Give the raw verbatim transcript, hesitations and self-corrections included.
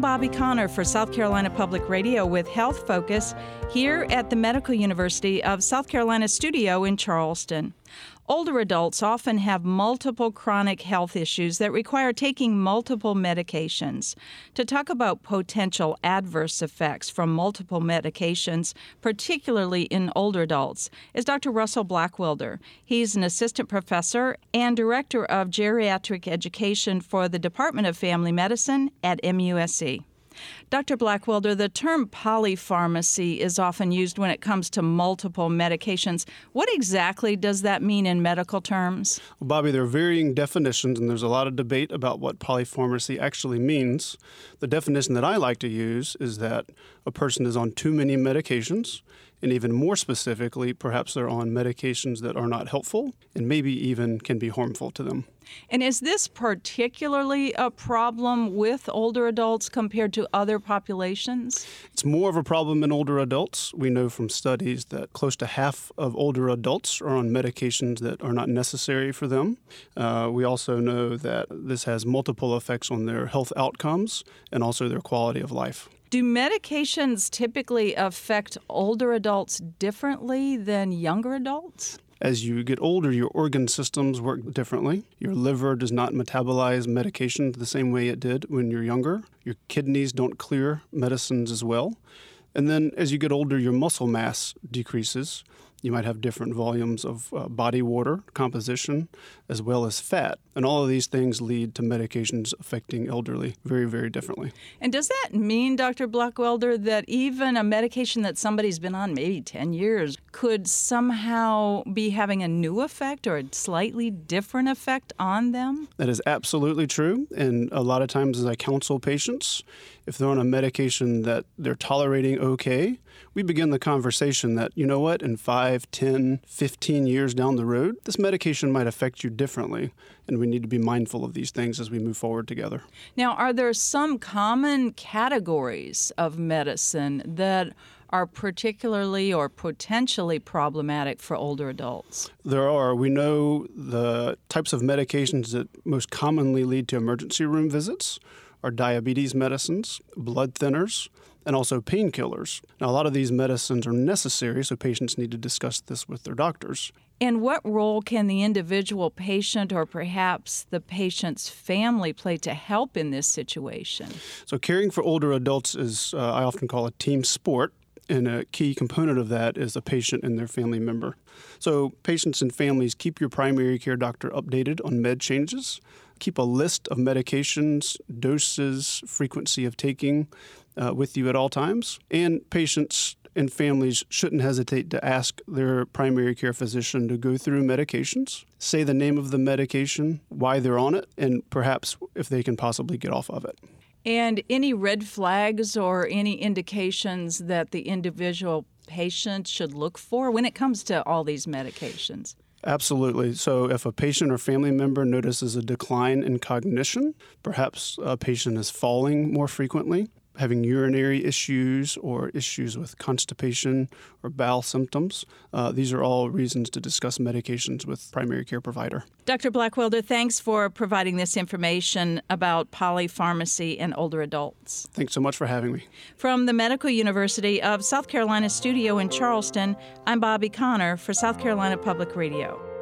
Bobby Connor for South Carolina Public Radio with Health Focus here at the Medical University of South Carolina studio in Charleston. Older adults often have multiple chronic health issues that require taking multiple medications. To talk about potential adverse effects from multiple medications, particularly in older adults, is Doctor Russell Blackwelder. He's an assistant professor and director of geriatric education for the Department of Family Medicine at M U S C. Doctor Blackwelder, the term polypharmacy is often used when it comes to multiple medications. What exactly does that mean in medical terms? Well, Bobby, there are varying definitions, and there's a lot of debate about what polypharmacy actually means. The definition that I like to use is that a person is on too many medications, and even more specifically, perhaps they're on medications that are not helpful and maybe even can be harmful to them. And is this particularly a problem with older adults compared to other populations? It's more of a problem in older adults. We know from studies that close to half of older adults are on medications that are not necessary for them. Uh, we also know that this has multiple effects on their health outcomes and also their quality of life. Do medications typically affect older adults differently than younger adults? As you get older, your organ systems work differently. Your liver does not metabolize medications the same way it did when you're younger. Your kidneys don't clear medicines as well. And then as you get older, your muscle mass decreases. You might have different volumes of uh, body water composition as well as fat. And all of these things lead to medications affecting elderly very, very differently. And does that mean, Doctor Blackwelder, that even a medication that somebody's been on maybe ten years could somehow be having a new effect or a slightly different effect on them? That is absolutely true. And a lot of times as I counsel patients, if they're on a medication that they're tolerating okay, we begin the conversation that, you know what, in five, ten, fifteen years down the road, this medication might affect you differently. And we need to be mindful of these things as we move forward together. Now, are there some common categories of medicine that are particularly or potentially problematic for older adults? There are. We know the types of medications that most commonly lead to emergency room visits are diabetes medicines, blood thinners, and also painkillers. Now, a lot of these medicines are necessary, so patients need to discuss this with their doctors. And what role can the individual patient or perhaps the patient's family play to help in this situation? So caring for older adults is, uh, I often call a team sport. And a key component of that is the patient and their family member. So patients and families, keep your primary care doctor updated on med changes. Keep a list of medications, doses, frequency of taking uh, with you at all times. And patients and families shouldn't hesitate to ask their primary care physician to go through medications, say the name of the medication, why they're on it, and perhaps if they can possibly get off of it. And any red flags or any indications that the individual patient should look for when it comes to all these medications? Absolutely. So if a patient or family member notices a decline in cognition, perhaps a patient is falling more frequently, having urinary issues or issues with constipation or bowel symptoms. Uh, these are all reasons to discuss medications with primary care provider. Doctor Blackwelder, thanks for providing this information about polypharmacy in older adults. Thanks so much for having me. From the Medical University of South Carolina studio in Charleston, I'm Bobby Connor for South Carolina Public Radio.